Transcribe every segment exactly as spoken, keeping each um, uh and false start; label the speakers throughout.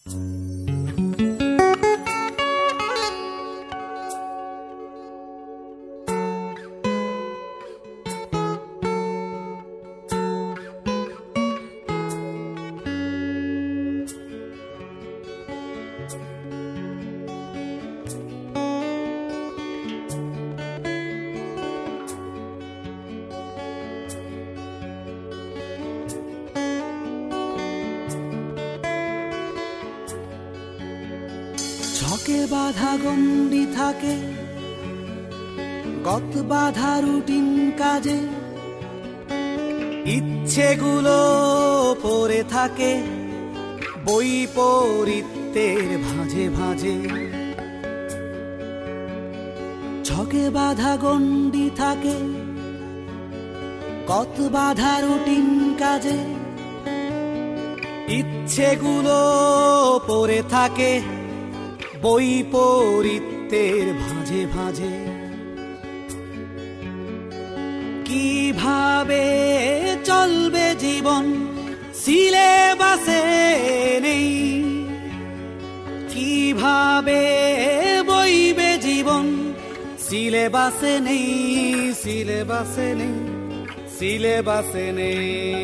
Speaker 1: ছকে বাধা গণ্ডি থাকে, গত বাধা রুটিন কাজে, ইচ্ছেগুলো পড়ে থাকে বৈপরীত্যের ভাঁজে ভাঁজে। ছকে বাধা গণ্ডি থাকে, গত বাধা রুটিন কাজে, ইচ্ছেগুলো পড়ে থাকে বৈপরীত্যের ভাঁজে ভাঁজে। কিভাবে চলবে জীবন সিলেবাসে নেই, কিভাবে বইবে জীবন সিলেবাসে নেই, সিলেবাসে নেই, সিলেবাসে নেই।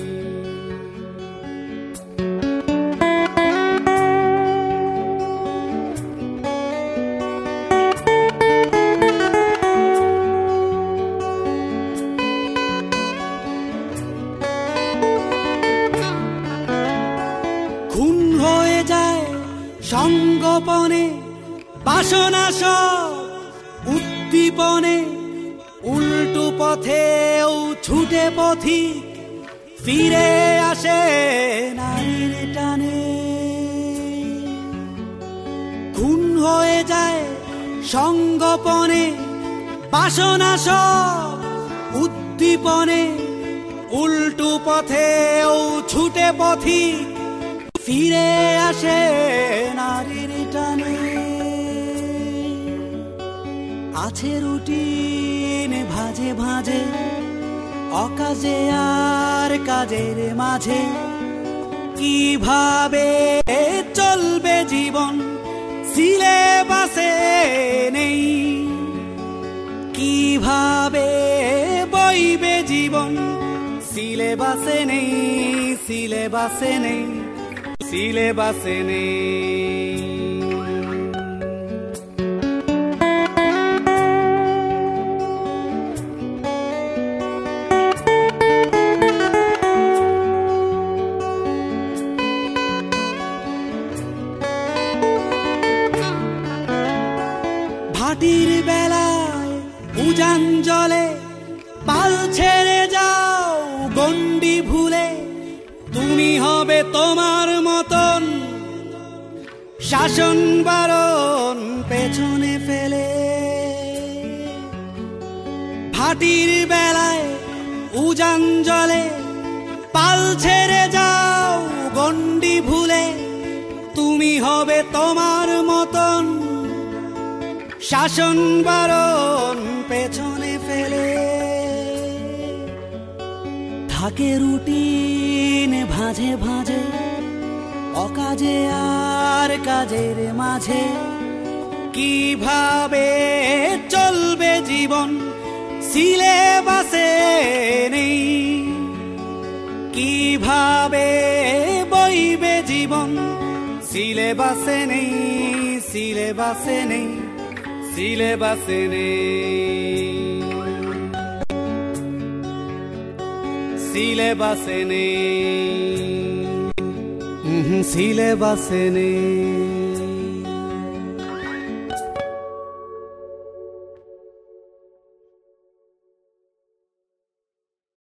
Speaker 1: সঙ্গোপনে বাসনা সব উদ্দীপনে, উল্টো পথেও ছুটে পথিক ফিরে আসে নারীর টানে। খুন হয়ে যায় সঙ্গোপনে বাসনা সব উদ্দীপনে, উল্টো পথেও ছুটে পথিক ফিরে আসে নারীর টানে। আছে রুটিন ভাঁজে ভাঁজে, অকাজে আর কাজের মাঝে। কিভাবে চলবে জীবন সিলেবাসে নেই, কিভাবে বইবে জীবন সিলেবাসে নেই, সিলেবাসে নেই, সিলেবাসে নেই। ভাটির বেলায় উজান জলে পাল ছেড়ে যাও গণ্ডি ভুলে, তুমি হবে তোমার মতন শাসন বারণ পেছনে ফেলে। ভাটির বেলায় উজান জলে পাল ছেড়ে যাও গণ্ডি ভুলে, তুমি হবে তোমার মতন শাসন বারণ পেছনে ফেলে। থাকে রুটিন ভাঁজে ভাঁজে, অকাজে আর কাজের মাঝে। কিভাবে চলবে জীবন সিলেবাসে নেই, কিভাবে বইবে জীবন সিলেবাসে নেই, সিলেবাসে নেই, সিলেবাসে নেই, সিলেবাসে নেই, সিলেবাসে নেই।